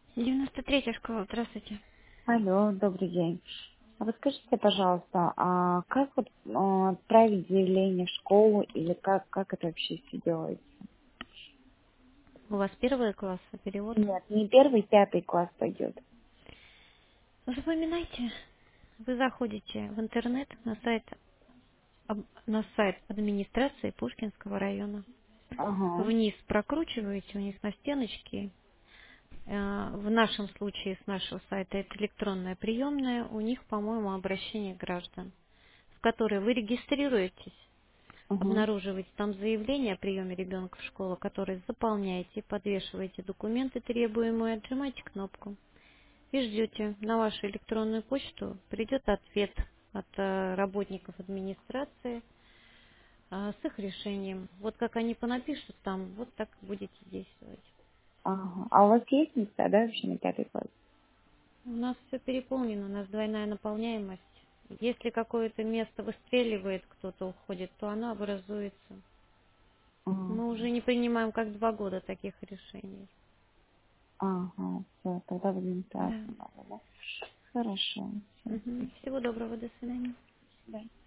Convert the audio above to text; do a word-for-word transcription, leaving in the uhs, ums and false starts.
девяносто третья школа, здравствуйте. Алло, добрый день. А вы скажите, пожалуйста, а как вот а, отправить заявление в школу или как, как это вообще все делается? У вас первый класс, а перевод? Нет, не первый, пятый класс пойдет. Запоминайте. Вы заходите в интернет на сайт, об- на сайт администрации Пушкинского района. Ага, Вниз прокручиваете, у них на стеночке. э, В нашем случае с нашего сайта это электронная приемная. У них, по-моему, обращение граждан, в которой вы регистрируетесь. ага, Обнаруживаете там заявление о приеме ребенка в школу, которое заполняете, подвешиваете документы требуемые, отжимаете кнопку и ждете. На вашу электронную почту придет ответ от э, работников администрации э, с их решением. Вот как они понапишут там, вот так будете действовать. ага. А у вас есть места, да, вообще на пятый класс? У нас все переполнено, у нас двойная наполняемость. Если какое-то место выстреливает, кто-то уходит, то оно образуется. Ага, Мы уже не принимаем как два года таких решений. ага, все, тогда в Да. администрацию надо, да? Хорошо, все, Мгм. спасибо. Всего доброго, до свидания. Да.